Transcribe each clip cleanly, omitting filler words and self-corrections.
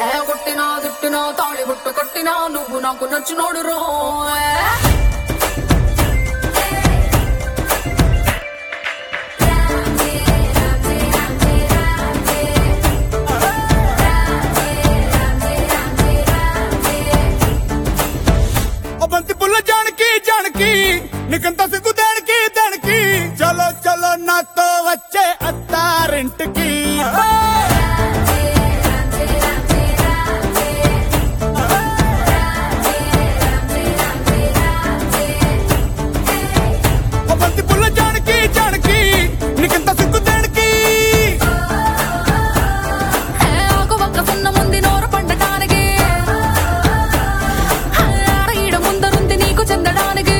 కొట్టినా తిట్టినా తాళి బుట్టు కట్టినా నువ్వు నాకు నచ్చినోడు రో బంతి పుల్ల జానకి జానకి నీకంత సిగ్గు దానికి దానికి చలో చలో నాతో వచ్చే అత్తారింటికి బంతి పుల్ల జానకి జానకి నీకంత సిగ్గు దానికి ఆకు ఒక్క సున్న ముందు నోరు పండటానికి ఈడ ముందరుంది నీకు చెందడానికి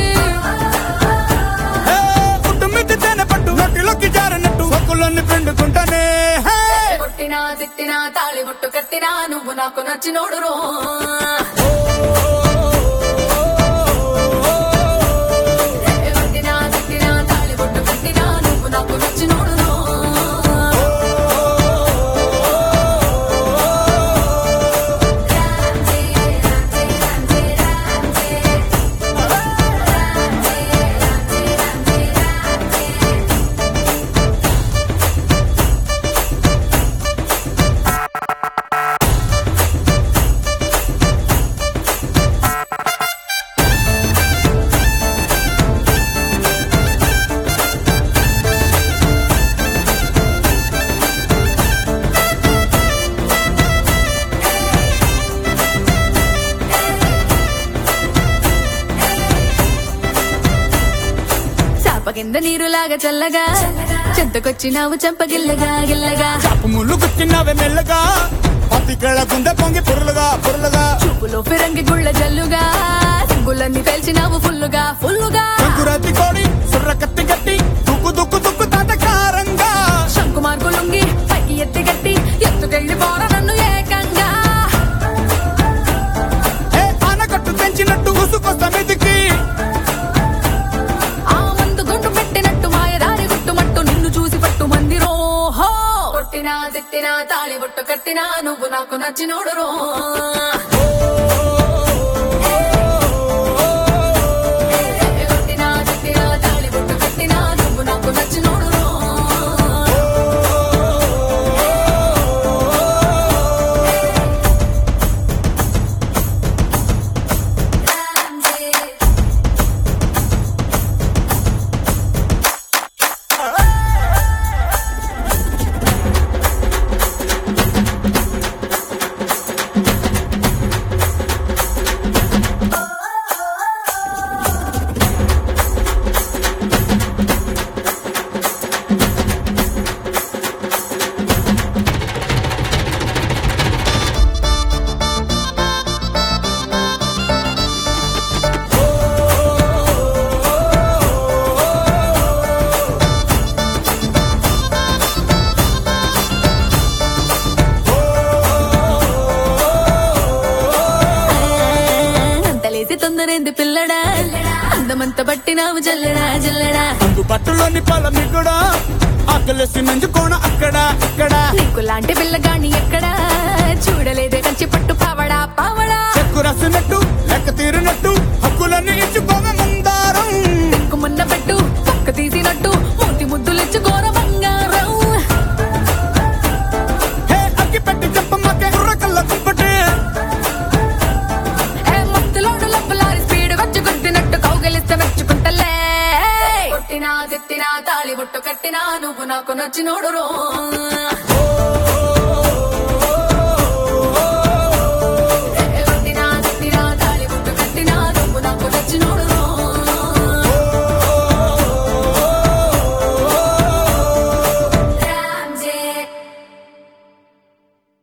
కుటుంబిద్ది తేనె పట్టు నోటిలోకి జారనట్టు సొక్కులన్నీ పిండుకుంటానే కొట్టినా తిట్టినా తాళి బుట్టు కట్టినా నువ్వు నాకు నచ్చినోడు రో కొట్టినా తిట్టినా తాళి బుట్టు కట్టినా నువ్వు నాకు నచ్చినోడు రో కింద నీరులాగా చల్లగా చెంతకొచ్చినావు చంపగిల్లగా గిల్లగా చాపు ముళ్ళు గుచ్చినవే మెల్లగా పతికేళ గుండె పొంగి పొరులుగా పొరులుగా చూపులో ఫిరంగి గుళ్ళ జల్లుగా సింగులన్నీ పేల్చినావు ఫుల్లుగా ఫుల్లుగా సంకురాతి కోడి సుర్ర కత్తి గట్టి దుక్కు దుక్కు దుక్కు తాతకారంగా శంకు మార్కు లుంగి పైకి ఎత్తి గట్టి ఎత్తుకెళ్ళి పోర నన్ను ఏకంగా ఆనకట్టు తెంచినట్టు ఉసుకొస్తా మీదికి ఆ మందు గుండు పెట్టినట్టు మాయదారి గుట్టుమట్టు నిన్ను చూసి పట్టు మంది రోహో కొట్టినా తిట్టినా తాళి బొట్టు కట్టినా నువ్వు నాకు నచ్చినోడు రో కొట్టినా తిట్టినా తాళి బొట్టు కట్టినా నువ్వు నాకు నచ్చినోడు రో తొందరేంది పిల్లడా అందమంత బట్టినావు జల్లడా జల్లడా అందు పట్టులోని పొలం కూడా ఆకలేసి నంజుకోణ అక్కడ ఇక్కడ నీకు లాంటి పిల్లగాని ఎక్కడా చూడలేదే కంచి పట్టు పావడా పావడా చెక్కు రాసినట్టు లెక్క తీరినట్టు హక్కులన్నీ ఇచ్చుకోగా ముందారం మున్న పెట్టు పక్క తీసినట్టు మూతి ముద్దులిచ్చు ఘోర బంగారం అగ్గి పెట్టి చెప్పమ్మకే కళ్ళ కుంపటే మత్తులోడు లబ్బులారి స్పీడ్ వచ్చి గుద్దినట్టు కౌగిలిస్తే మెచ్చుకుంటలే కొట్టినా తిట్టినా తాళి బొట్టు కట్టినా నువ్వు నాకు నచ్చినోడు రో